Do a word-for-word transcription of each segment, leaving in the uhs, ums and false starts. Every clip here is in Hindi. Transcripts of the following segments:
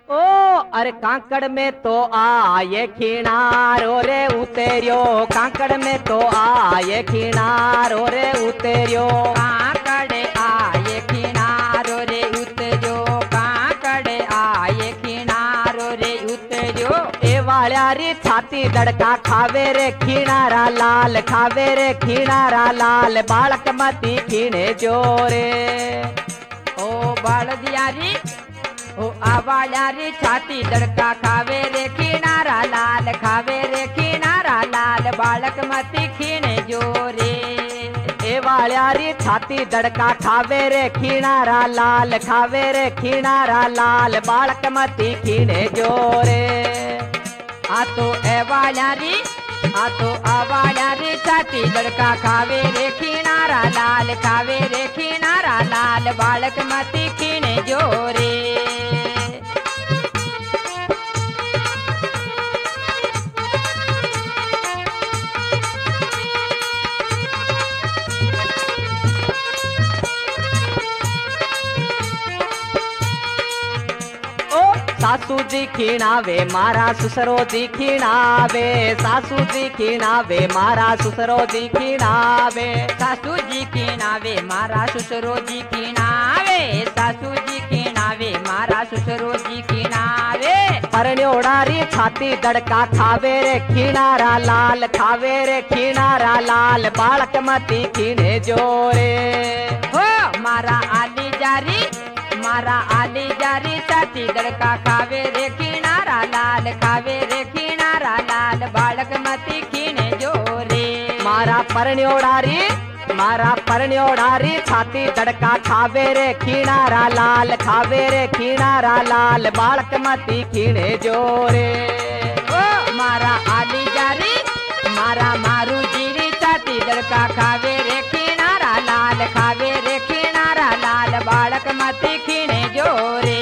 ओ अरे कांकड़ में तो आए खिनारो रे उतेरियो, कांकड़ में तो आए खिनारो रे उतेरियो, कांकड़ आए किनारो रे उतरियो, कांकड़ आए किनारो रे उतरियो। ए वाल्या री छाती दड़का खावे रे खिनारा लाल, खावे रे खिनारा लाल, बालक मती खीणे जोरे। ओ बालदियारी ओ आवाल्यारी छाती दड़का खावे रे किनारा लाल, खावे रे किनारा लाल, बालक मती खीणे जोरे। ए वाल्या री छाती दड़का खावे रे खीणारा लाल, खावे रे खीणारा लाल, बालक मती खीणे जोरे। आ तो ए वाल्यारी आ तो आवाल्यारी छाती दड़का खावे रे किनारा लाल, खावे रे किनारा लाल, बालक मती खीणे जोरे। सासू जी खीणावे मारा सुसरो जी खीणावे, सासू जी खीणावे मारा सुसरो जी खीणावे, सासू जी खीणावे मारा ससुरो जी खीणावे, सासू जी खीणावे मारा ससुरो जी खीणावे। परण्योड़ारी छाती दड़का खावे रे खीणारा लाल, खावे रे खीणारा लाल, बालक मती खीणे जोरे। हो मारा आली जारी मारा आली जारी छाती दड़का खावे रे किनारा लाल, खावे रे किनारा लाल, बालक मती खीणे जोरे। मारा परण्योड़ारी मारा परण्योड़ारी छाती दड़का खावे रे खीणारा लाल, खावे रे खीणारा लाल, बालक मती खीणे जोरे। ओ मारा आली जारी मारा मारू जीरी छाती दड़का खावे रे किनारा लाल, खावे रे किनारा लाल, बालक मती खीणे जोरे।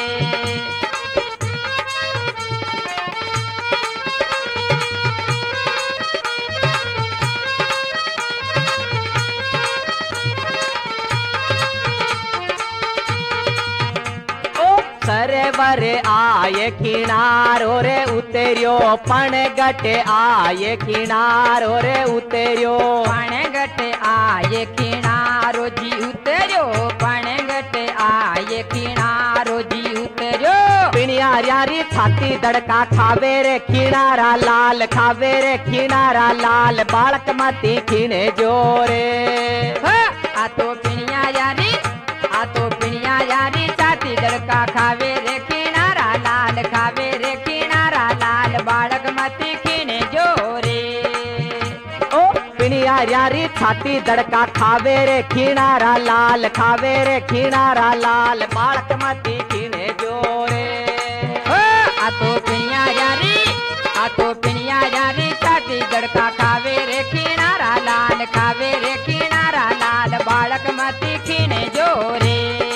सरेवर आए खिणारो रे उतेरियो, पण गटे आए खिणारो रे उतेरियो, पण गट आए किनारो जी उतरियो, पण गट आए किनारो जी उतरियो। पिणिया यारी छाती दड़का खावे रे खिणारा लाल, खावे रे खिणारा लाल, बालक मती खीणे जोरे। आ तो पिणिया यारी आ तो पिणिया यारी छाती दड़का खावे रे किनारा लाल, खावे रे किनारा लाल, बालक मती खीणे जोरे। ओ पिणिया यारी छाती दड़का खावे रे खीणारा लाल, खावे रे खीणारा लाल, बालक मती खीणे जोरे। आ तो पिणिया यारी आ तो पिणिया यारी छाती दड़का खावे रे किनारा लाल, खावे रे किनारा लाल, बालक मती खीणे जोरे।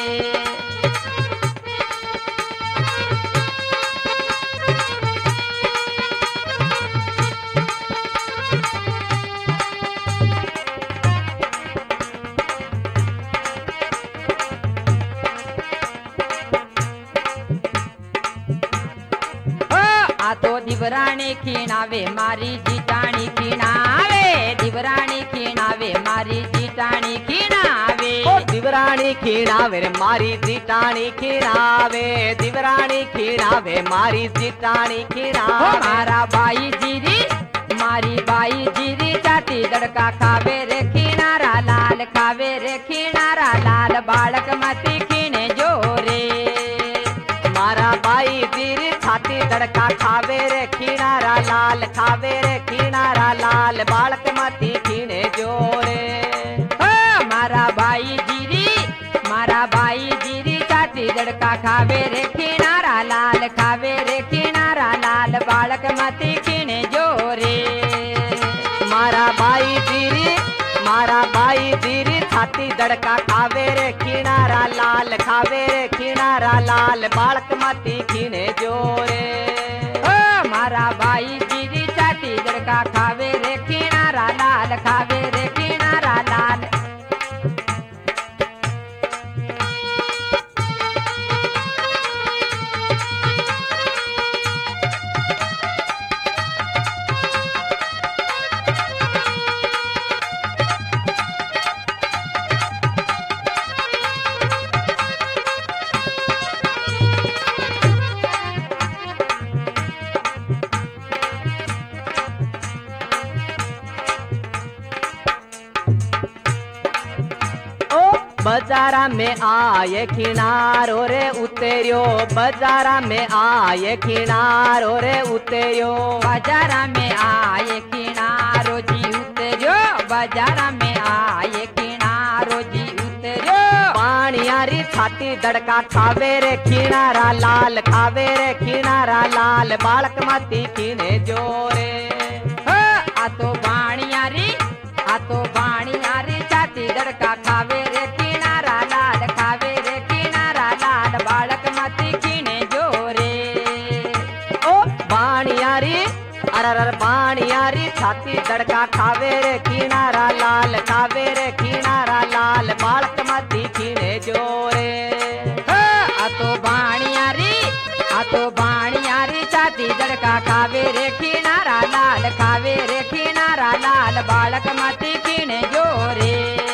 आ तो दिवराणी खीणावे मारी जीटाणी खीणावे, दिवराणी खीणावे मारी जीटाणी खीणावे। ओ दिवराणी खीणावे रे मारी जीटाणी खीणावे, दिवराणी खीणावे मारी जीटाणी हो खीणावे। मारा बाई जीरी मारी बाई जीरी छाती दड़का खावे रे खीणारा लाल, खावे रे खीणारा लाल, बालक मती खीणे जोरे। मारा बाई जीरी छाती दड़का खावे रे खीणारा लाल, खावे रे खीणारा लाल, बालक मती खीणे जोरे। हो मारा बाई जीरी मारा बाई जीरी छाती दड़का खावे रे खीणारा लाल, खावे रे खीणारा लाल, बालक मती खीणे जोरे। मारा बाई जीरी मारा बाई जीरी छाती दड़का खावे रे खीणारा लाल, खावे रे खीणारा लाल, बालक मती खीणे जोरे। हो मारा बाई जीरी छाती दड़का खावे रे खीणारा लाल, खावे रे खीणारा लाल। बाजारा में आए किनारो रे उतरियो, बाजारा में आए किनारो रे उतरियो। बाजारा में आए किनारो जी उतरियो, बाजारा में आए किनारो जी उतरियो। पानियारी छाती दड़का खावे रे किनारा लाल, खावे रे किनारा लाल, बालक माती खीने जोरे। आ तो बाणियारी, आ तो बाणियारी छाती दड़का खावे रे किनारा लाल, खावे रे किनारा लाल, बालक मती खीने जोरे। ओ बाणियारी, अरर बाणियारी छाती दड़का खावे रे किनारा लाल, खावे रे किनारा लाल, बालक मती खीने जोरे। आ तो बाणियारी, आ तो बाणियारी छाती दड़का खावे रे किनारा लाल, खावे रे किनारा लाल, बालक मती खीने जोरे।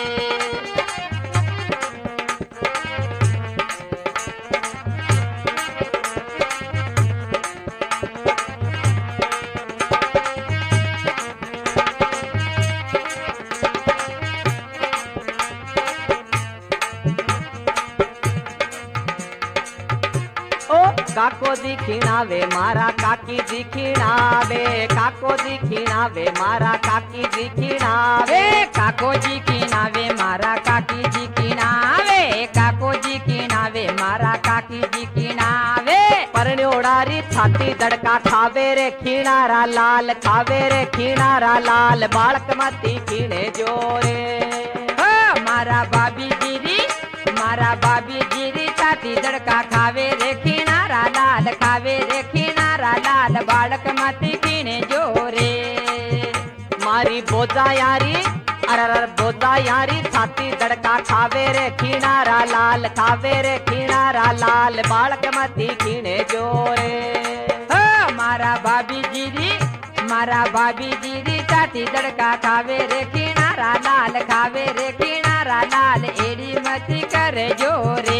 काको जी खीणावे मारा काकी जी खीणावे, काको जी खीणावे मारा काकी जी खीणावे। काको जी की नावे मारा काकी जी की नावे, काको जी की नावे मारा काकी जी की नावे। परण्योड़ारी छाती दड़का खावे रे खीणारा लाल, खावे रे खीणारा लाल, बालक मती खीणे जोरे। मारा बाबी जीरी, मारा बाबी जीरी छाती दड़का खावे रे खीणारा लाल, खावे रे खीणारा लाल, बालक मती खीणे जोरे। मारी बोजा यारी, अरर बोजा यारी छाती दड़का खावे रे खीणारा लाल, खावे रे खीणारा लाल, बालक मती खीणे जोरे। मारा बाबी जीरी, मारा बाबी जीरी छाती दड़का खावे रे खीणारा लाल, खावे रे खीणारा लाल, एड़ी मती कर जोरे।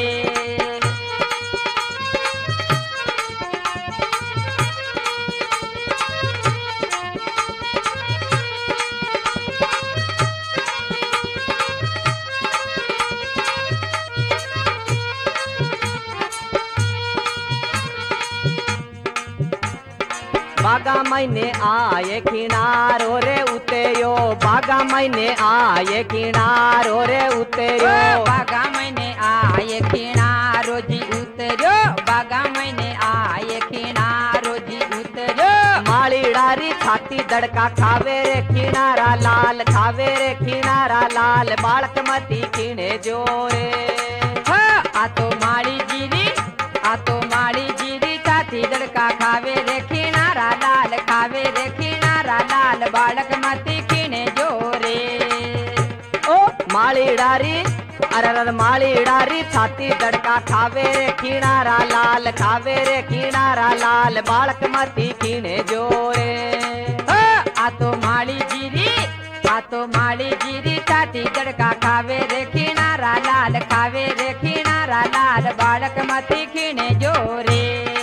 बागा महीने आए किनारो रे उतरियो, बागा महीने आए किनारो रे उतरियो। बागा महीने आए किनारो जी उतरियो, बागा महीने आए किनारो जी उतरियो। माली डारी छाती दड़का खावे रे किनारा लाल, खावे रे किनारा लाल, बालक मती खीणे जोरे। आ तो माली जीरी, आ तो माली जीरी छाती दड़का खावे रे किनारा लाल, खावे रे किनारा लाल, बालक मती खीणे जोरे। ओ माली डारी, अरर माली डारी छाती दड़का खावे रे किनारा लाल, खावे रे किनारा लाल, बालक मती खीणे जोरे। आ तो माली जीरी, आ तो माली जीरी छाती दड़का खावे रे किनारा लाल, खावे रे किनारा लाल, बालक मती खीणे जोरे।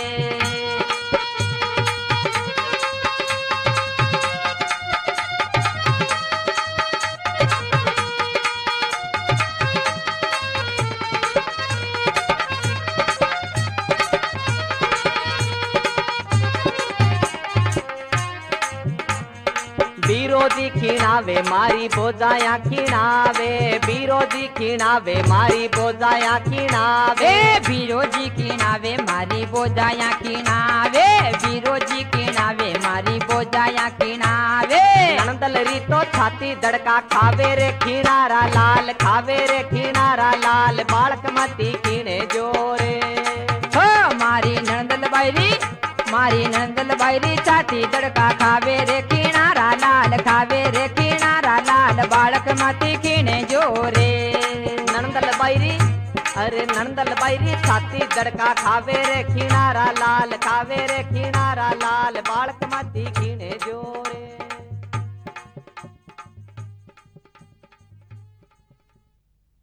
बीरोजी खीणावे मारी बोजाया खीणावे, बीरोजी खीणावे मारी बोजाया खीणावे। बीरोजी की नावे मारी बोजाया की नावे, बीरोजी की नावे मारी बोजाया की नावे। नंदल री तो छाती दड़का खावे रे खीणारा लाल, खावे रे खीणारा लाल, बालक मती खीणे जोरे। हो मारी नंदल बैरी, मारी नंदल बैरी छाती दड़का खावे रे किनारा लाल, खावे रे किनारा लाल, बालक मती खीणे जोरे। नंदल बैरी, अरे नंदल बैरी छाती दड़का खावे रे खीणारा लाल, खावे रे खीणारा लाल, बालक मती खीणे जोरे।